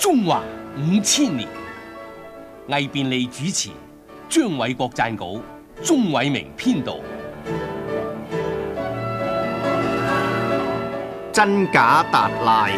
中華5000年，魏便利主持，張偉國撰稿，鍾偉明編導。 真假達賴。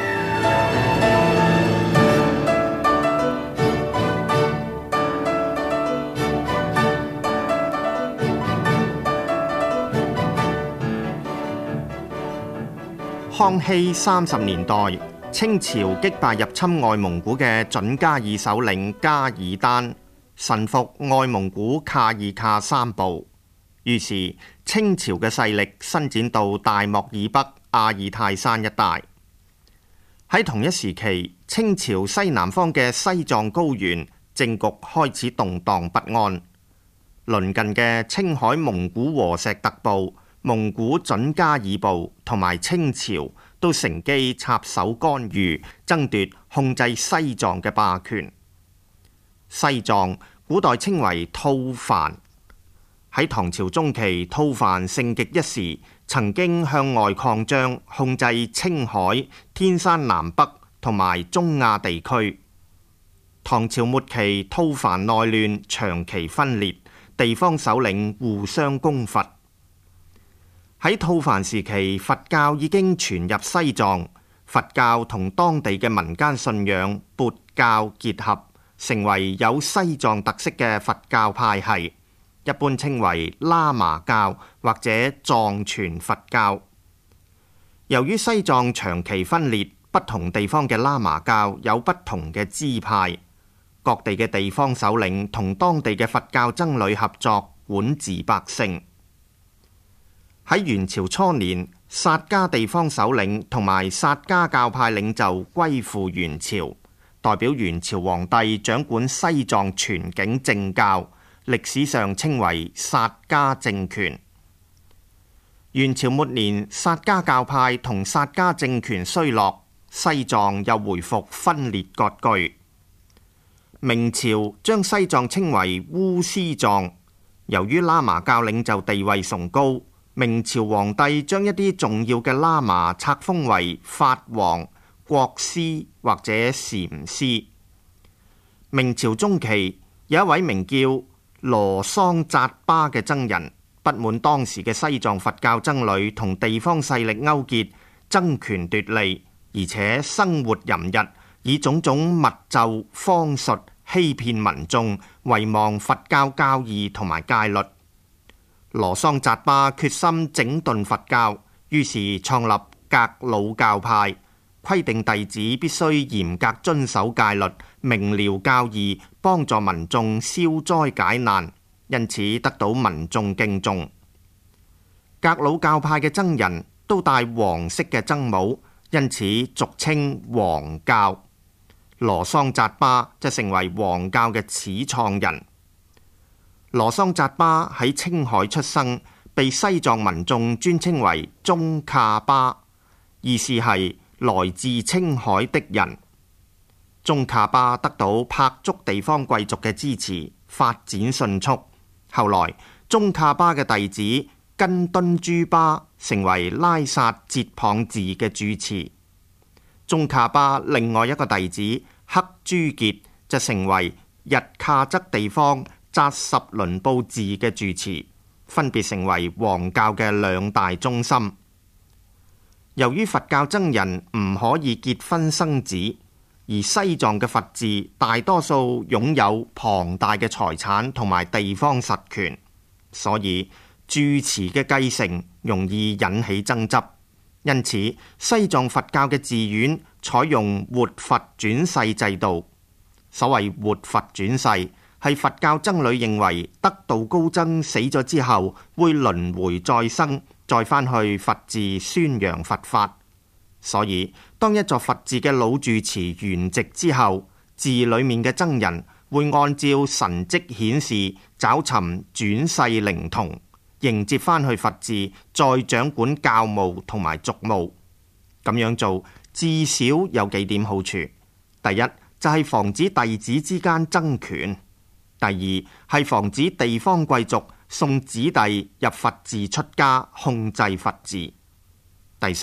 康熙30年代，清朝擊敗入侵外蒙古嘅準噶爾首領噶爾丹，臣服外蒙古卡爾喀三部。於是清朝嘅勢力伸展到大漠以北阿爾泰山一帶。喺同一時期，清朝西南方嘅西藏高原政局開始動盪不安。鄰近嘅青海蒙古和石特部、蒙古準噶爾部同埋清朝都乘機插手干預，爭奪控制西藏嘅霸權。西藏古代稱為吐蕃。喺唐朝中期，吐蕃盛極一時，曾經向外擴張，控制青海、天山南北同埋中亞地區。唐朝末期，吐蕃內亂，長期分裂，地方首領互相攻伐。喺吐蕃時期，佛教已經傳入西藏，佛教同當地嘅民間信仰缽教結合，成為有西藏特色嘅佛教派系，一般稱為喇嘛教或者藏傳佛教。由於西藏長期分裂，不同地方嘅喇嘛教有不同嘅支派，各地嘅地方首領同當地嘅佛教僧侶合作，管治百姓。喺元朝初年，薩迦地方首領同埋薩迦教派領袖歸附元朝，代表元朝皇帝掌管西藏全境政教，歷史上稱為薩迦政權。元朝末年，薩迦教派同薩迦政權衰落，西藏又回復分裂割據。明朝將西藏稱為烏斯藏，由於喇嘛教領袖地位崇高，明朝皇帝將一啲重要嘅喇嘛冊封為法王、國師或者禪師。明朝中期，有一位名叫羅桑扎巴嘅僧人，不滿當時嘅西藏佛教僧侶同地方勢力勾結，爭權奪利，而且生活淫逸，以種種密咒方術欺騙民眾，遺忘佛教教義同埋戒律。羅桑扎巴決心整頓佛教，於是創立格魯教派，規定弟子必須嚴格遵守戒律，明瞭教義，幫助民眾消災解難，因此得到民眾敬重。格魯教派嘅僧人都戴黃色嘅僧帽，因此俗稱黃教。羅桑扎巴就成為黃教嘅始創人。羅桑扎巴喺青海出生，被西藏民眾尊稱為宗喀巴，意思係來自青海的人。宗喀巴得到柏竹地方貴族嘅支持，發展迅速。後來宗喀巴嘅弟子根敦珠巴成為拉薩哲蚌寺嘅住持。宗喀巴另外一個弟子克珠傑就成為日喀則地方扎什倫布寺嘅住持，分別成為黃教嘅兩大中心。由於佛教僧人唔可以結婚生子，而西藏嘅佛寺大多數擁有龐大嘅財產同埋地方實權，所以住持嘅繼承容易引起爭執。因此，西藏佛教嘅寺院採用活佛轉世制度。所謂活佛轉世，係佛教僧侶認為得道高僧死咗之後會輪迴再生，再返去佛寺宣揚佛法。所以當一座佛寺嘅老住持圓寂之後，寺裏面嘅僧人會按照神跡顯示找尋轉世靈童，迎接返去佛寺，再掌管教務同埋俗務。咁樣做至少有幾點好處。第一就係防止弟子之間爭權。第二係防止地方貴族送子弟入佛寺出家，控制佛寺。第三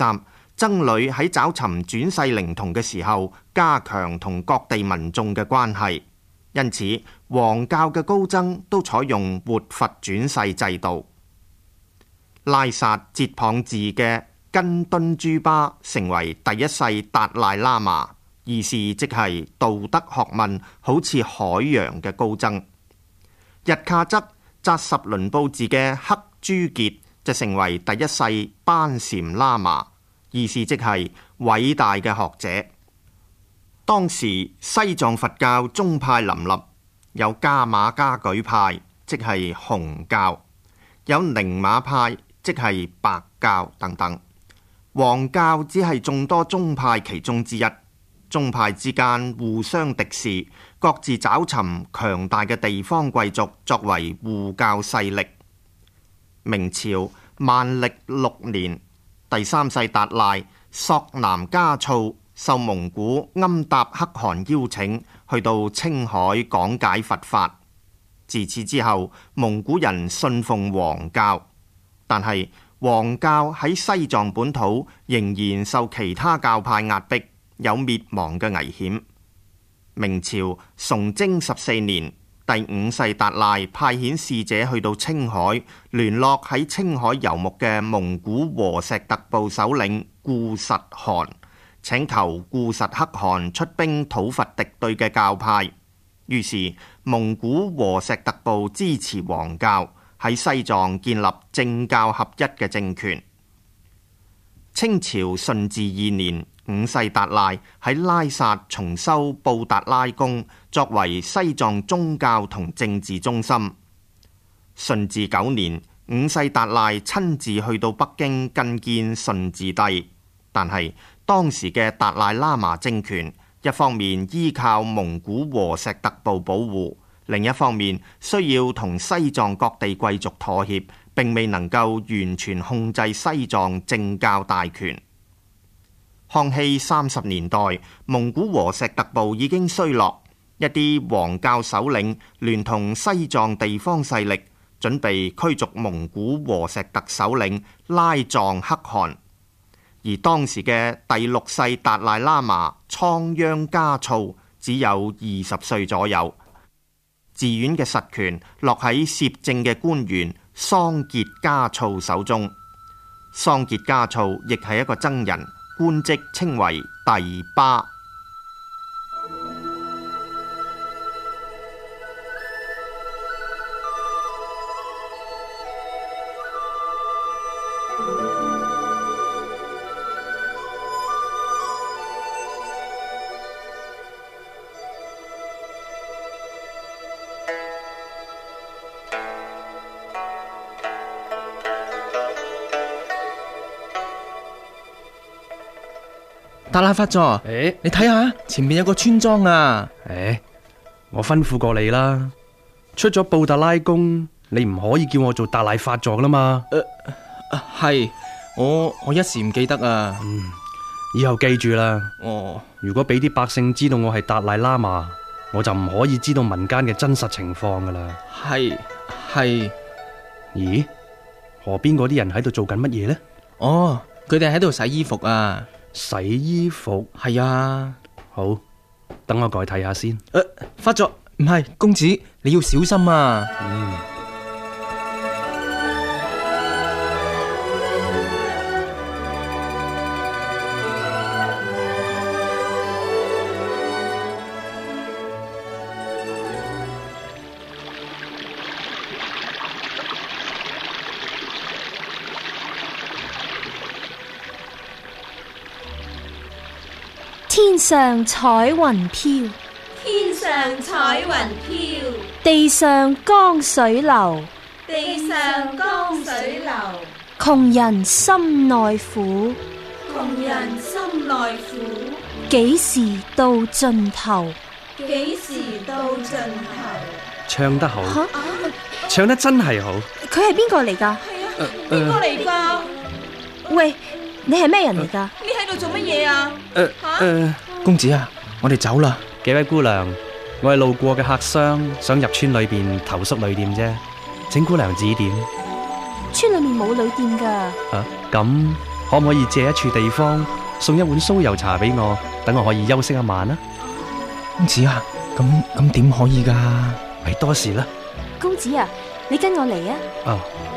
僧侶喺找尋轉世靈童嘅時候，加強同各地民眾嘅關係。因此，黃教嘅高僧都採用活佛轉世制度。拉薩哲蚌寺嘅根敦珠巴成為第一世達賴喇嘛，意思即係道德學問好似海洋嘅高僧。日喀則扎什倫布寺嘅克珠傑就成為第一世班禪喇嘛，意思即係偉大嘅學者。當時西藏佛教宗派林立，有噶瑪噶舉派，即係紅教；有寧瑪派，即係白教等等。黃教只係眾多宗派其中之一，宗派之間互相敵視，各自找尋強大嘅地方貴族作為護教勢力。明朝萬曆6年，第三世達賴索南嘉措受蒙古欽達可汗邀請，去到青海講解佛法。自此之後，蒙古人信奉黃教，但係黃教喺西藏本土仍然受其他教派壓迫，有滅亡嘅危險。明朝崇禎14年，第5世達賴派遣使者去到青海，聯絡喺青海遊牧嘅蒙古和石特部首領固實汗，請求固實可汗出兵討伐敵對嘅教派。於是蒙古和石特部支持黃教，喺西藏建立政教合一嘅政權。清朝順治2年，5世達賴喺拉薩重修布達拉宮，作為西藏宗教同政治中心。順治9年，5世達賴親自去到北京覲見順治帝，但係當時嘅達賴喇嘛政權一方面依靠蒙古和石特部保護，另一方面需要同西藏各地貴族妥協，並未能夠完全控制西藏政教大權。康熙30年代，蒙古和石特部已經衰落，一啲黃教首領聯同西藏地方勢力，準備驅逐蒙古和石特首領拉藏可汗。而當時嘅第6世達賴喇嘛倉央嘉措只有20歲左右，寺院嘅實權落喺攝政嘅官員桑傑嘉措手中。桑傑嘉措亦係一個僧人，官職稱為帝巴。 達賴法座，你睇下前面有個村莊啊！ 我吩咐過你啦，出咗布達拉宮，你唔可以叫我做達賴法座啦嘛。 係，我一時唔記得啊。 以後記住啦。 哦， 如果俾啲百姓知道我係達賴喇嘛，我就唔可以知道民間嘅真實情況噶啦。 係。 咦？河邊嗰啲人喺度做緊乜嘢呢？ 哦，佢哋喺度洗衣服啊。 洗衣服？ 係啊。 好，等我過去睇下先。 法座，唔係，公子你要小心啊。 天上彩雲飄， 天上彩雲飄， 地上江水流， 地上江水流， 窮人心內苦， 窮人心內苦， 幾時到盡頭？ 幾時到盡頭？ 唱得好，唱得真係好。 佢係邊個嚟㗎？ 係啊，邊個嚟㗎？ 喂，你係咩人嚟㗎？ 你喺度做乜嘢啊？ 公子啊，我哋走啦。 幾位姑娘，我係路過嘅客商，想入村裏邊投宿旅店啫，請姑娘指點。 村裏面冇旅店㗎。 咁可唔可以借一處地方送一碗酥油茶俾我，等我可以休息一晚啊？ 公子啊，咁點可以噶？ 咪多事啦。 公子啊，你跟我嚟啊！ 哦，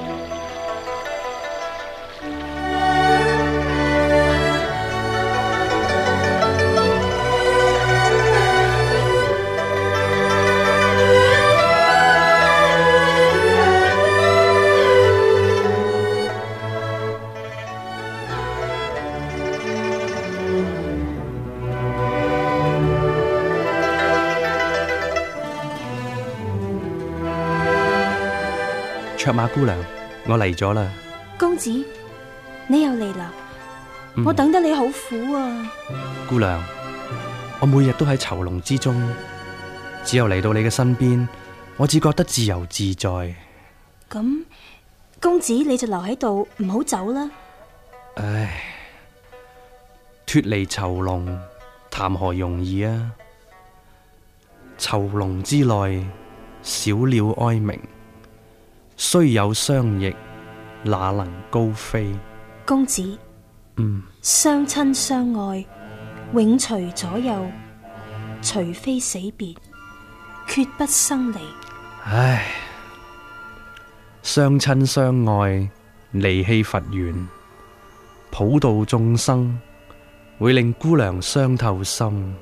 卓瑪姑娘，我嚟咗啦。 公子，你又嚟啦！我等得你好苦啊！ 姑娘，我每日都喺囚籠之中，只有嚟到你嘅身邊，我只覺得自由自在。 咁，公子你就留喺度，唔好走啦。 唉，脫離囚籠，談何容易啊！囚籠之內，小鳥哀鳴，雖有雙翼，哪能高飛？ 公子，相親相愛，永隨左右，除非死別，決不生離。 唉，相親相愛，離棄佛緣，普度眾生，會令姑娘傷透心。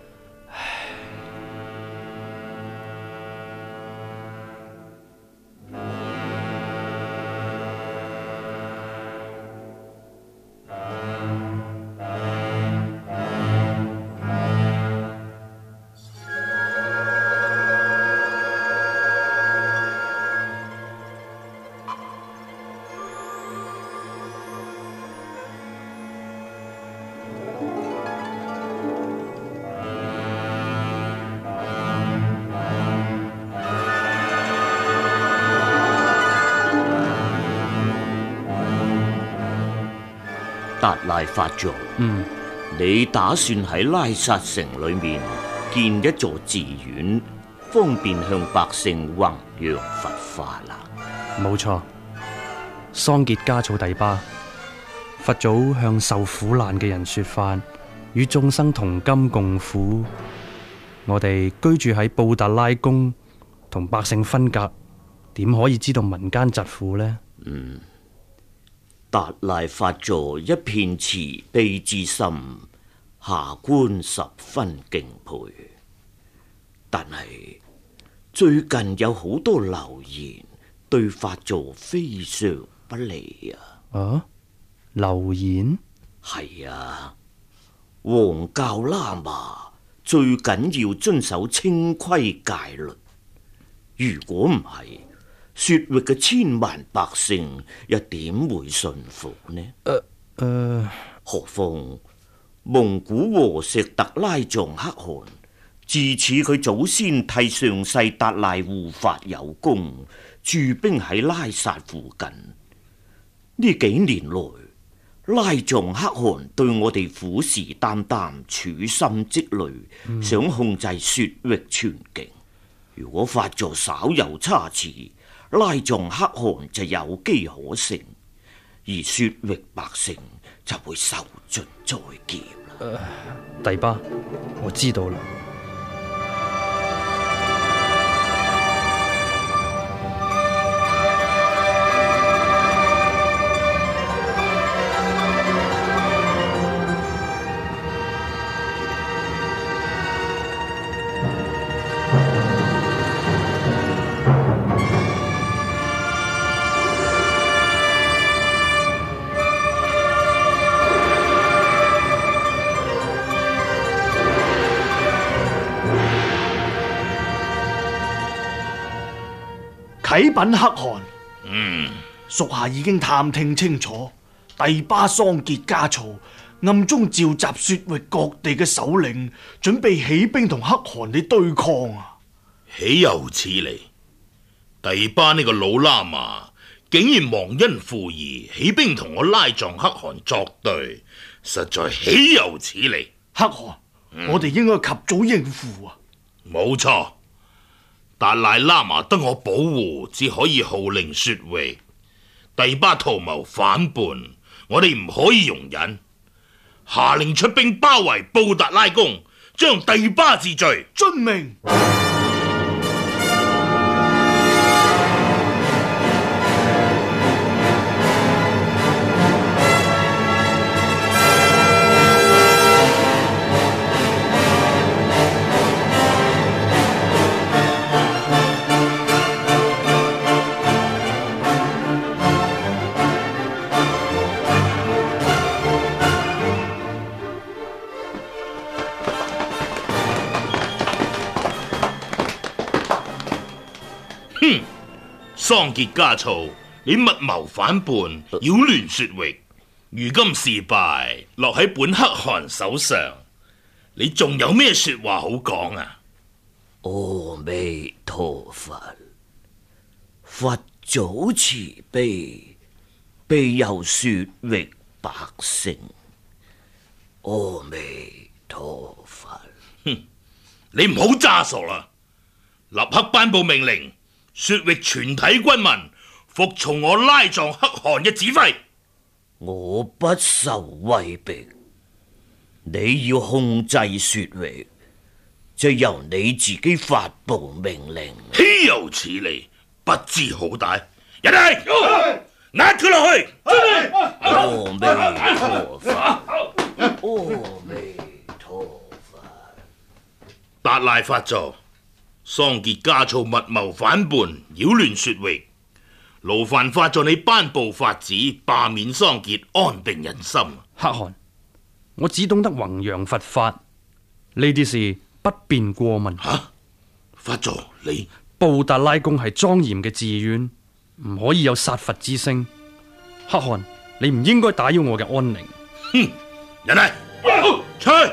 達賴法座，你打算喺拉薩城裏面建一座寺院，方便向百姓弘揚佛法啦？ 冇錯，桑傑嘉措帝巴，佛祖向受苦難嘅人說法，與眾生同甘共苦。我哋居住喺布達拉宮，同百姓分隔，點可以知道民間疾苦呢？ 達賴法座一片慈悲之心，下官十分敬佩。但係最近有好多流言對法座非常不利啊！ 啊？流言？ 係啊，黃教喇嘛最緊要遵守清規戒律，如果唔係，雪域嘅千萬百姓又點會信服呢？何況蒙古和石特拉藏可汗，自此佢祖先替上世達賴護法有功，駐兵喺拉薩附近。呢幾年來，拉藏可汗對我哋虎視眈眈，處心積慮，想控制雪域全境。如果法座稍有差池，拉藏可汗就有機可乘，而雪域百姓就會受盡災劫啦。 帝巴，我知道啦。 啟稟可汗，屬下已經探聽清楚，帝巴桑傑嘉措暗中召集雪域各地嘅首領，準備起兵同可汗你對抗啊！ 豈有此理！帝巴呢個老喇嘛竟然忘恩負義，起兵同我拉藏可汗作對，實在豈有此理！ 可汗，我哋應該及早應付啊！ 冇錯。達賴喇嘛得我保護，只可以號令雪域。帝巴圖謀反叛， 我哋唔可以容忍。下令出兵包圍布達拉宮，將帝巴治罪。 遵命。 桑傑家曹，你密謀反叛，擾亂雪域，如今事敗，落喺本可汗手上，你仲有咩說話好講啊？ 阿彌陀佛，佛祖慈悲，庇佑雪域百姓。阿彌陀佛。 你唔好詐傻啦，立刻頒布命令。雪域全體軍民服從我拉藏可汗嘅指揮。 我不受威逼，你要控制雪域，就由你自己發布命令。 豈有此理！不知好歹，人嚟，押佢落去。 阿彌陀佛，阿彌陀佛。 達賴發作。桑傑家曹密謀反叛，擾亂雪域，勞煩發助你頒布法旨，罷免桑傑，安定人心。 可汗，我只懂得弘揚佛法，呢啲事不便過問。 發助你布達拉宮係莊嚴嘅寺院，唔可以有殺佛之聲。可汗，你唔應該打擾我嘅安寧。 哼，人嚟，出去。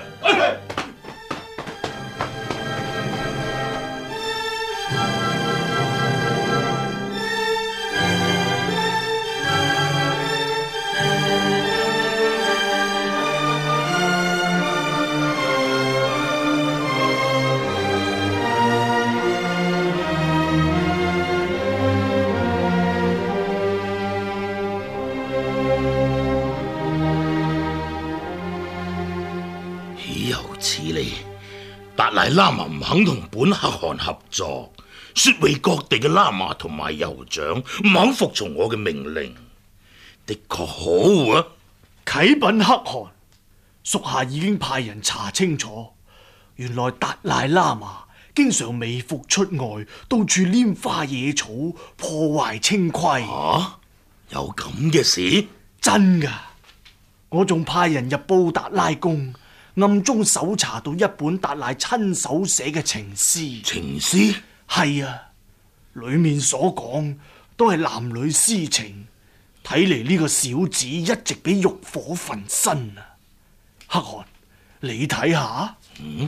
達賴喇嘛唔肯同本可汗合作，雪域各地嘅喇嘛同埋酋長唔肯服從我嘅命令，的確可惡啊！ 啟稟可汗，屬下已經派人查清楚，原來達賴喇嘛經常微服出外，到處拈花惹草，破壞清規。 有咁嘅事？ 真噶！我仲派人入布達拉宮，暗中搜查到一本達賴親手寫嘅情詩。 情詩？ 係啊，裏面所講都係男女私情，睇嚟呢個小子一直俾欲火焚身啊！可汗，你睇下。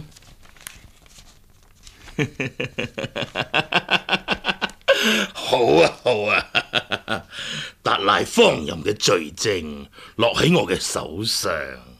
好啊好啊，達賴荒淫嘅罪證落喺我嘅手上。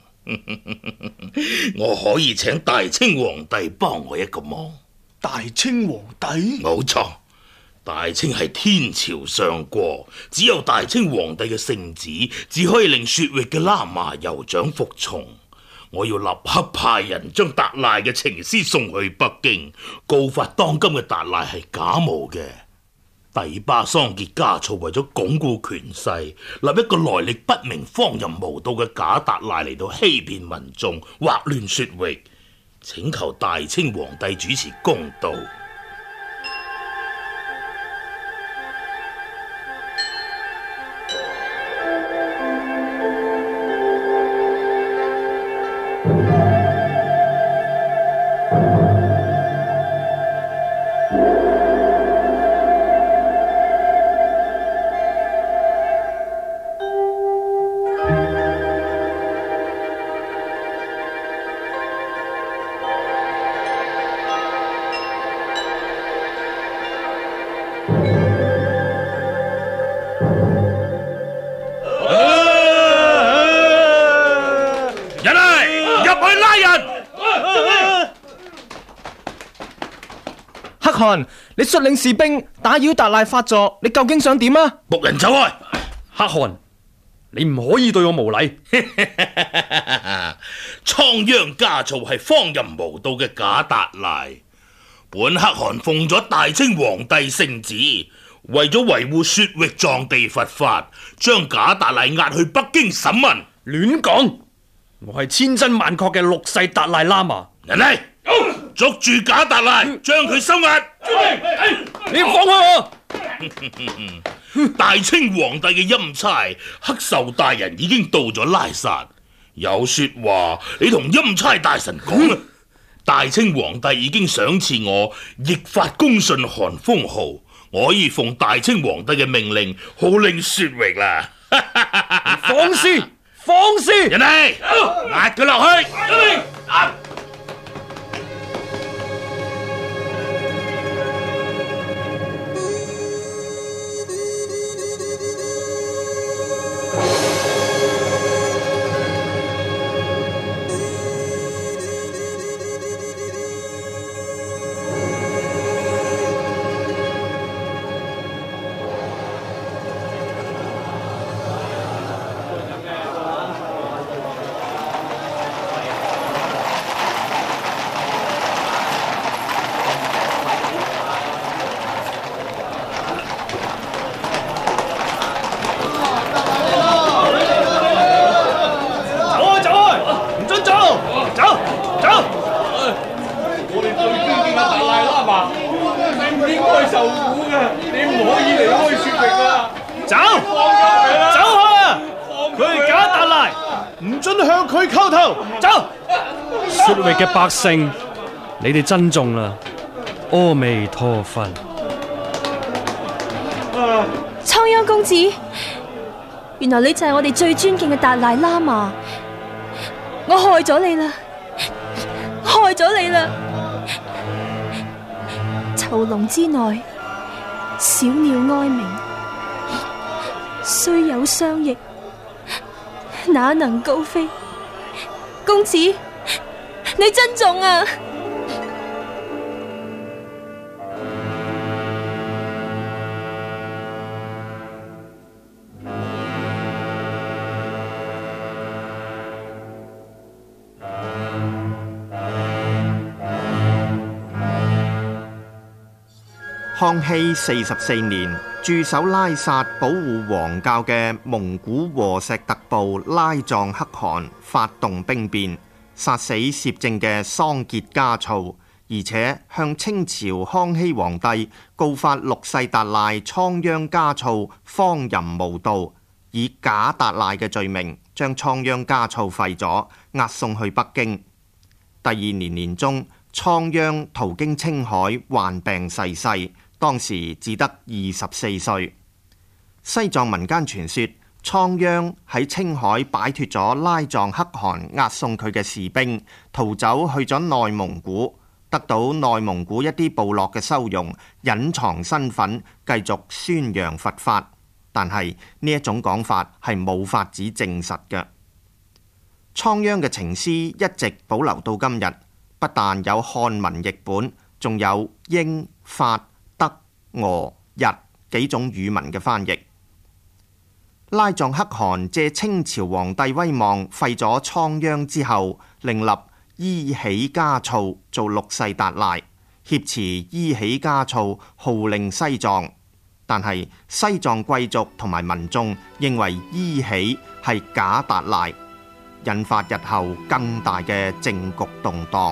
我可以請大清皇帝幫我一個忙。 大清皇帝？ 冇錯，大清係天朝上國，只有大清皇帝嘅聖旨，只可以令雪域嘅喇嘛酋長服從。我要立刻派人將達賴嘅情詩送去北京，告發當今嘅達賴係假冒嘅。帝巴桑傑家曹為咗鞏固權勢，立一個來歷不明、荒淫無道嘅假達賴嚟到欺騙民眾，惑亂雪域，請求大清皇帝主持公道。 可汗，你率領士兵打擾達賴發作，你究竟想點啊？ 僕人走開！ 可汗， 你唔可以對我無禮。 倉央嘉措係荒淫無道嘅假達賴，本可汗奉咗大清皇帝聖旨，為咗維護雪域藏地佛法，將假達賴押去北京審問。 亂講！我係千真萬確嘅六世達賴喇嘛。 人嚟，捉住假達賴，將佢收押。 你要放開我！ 大清皇帝嘅欽差黑壽大人已經到咗拉薩，有說話你同欽差大臣講啊。大清皇帝已經賞賜我譯法公信汗封號，我可以奉大清皇帝嘅命令號令雪域啦。 放肆！放肆！ 人嚟，押佢落去。 雪域嘅百姓，你哋珍重啦！阿彌陀佛。 倉央公子，原來你就係我哋最尊敬嘅達賴喇嘛，我害咗你啦，害咗你啦！囚籠之內，小鳥哀鳴，雖有雙翼，哪能高飛？公子，你珍重啊！ 康熙44年，駐守拉薩保護黃教嘅蒙古和石特部拉藏可汗發動兵變，殺死攝政嘅桑傑嘉措，而且向清朝康熙皇帝告發六世達賴倉央嘉措荒淫無道，以假達賴嘅罪名將倉央嘉措廢咗，押送去北京。第二年年中，倉央途經青海患病逝世，當時只得24歲。西藏民間傳說，倉央喺青海擺脫咗拉藏可汗押送佢嘅士兵，逃走去咗內蒙古，得到內蒙古一啲部落嘅收容，隱藏身份，繼續宣揚佛法。但係呢一種講法係冇法子證實嘅。倉央嘅情詩一直保留到今日，不但有漢文譯本，仲有英、法、德、俄、日幾種語文嘅翻譯。拉藏可汗借清朝皇帝威望廢咗倉央之後，另立依喜嘉措做六世達賴，挾持依喜嘉措號令西藏。但係西藏貴族同埋民眾認為依喜係假達賴，引發日後更大嘅政局動盪。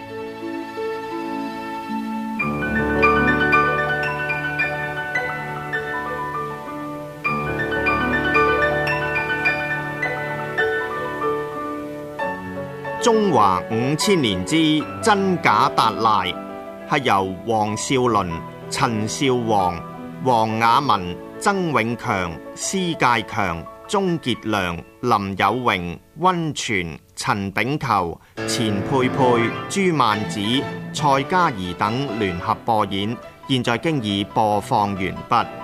中華5000年之真假達賴係由黃紹倫、陳少皇、黃雅文、曾永強、施介強、鍾傑良、林有榮、溫泉、陳炳球、錢佩佩、朱曼子、蔡嘉怡等聯合播演，現在經已播放完畢。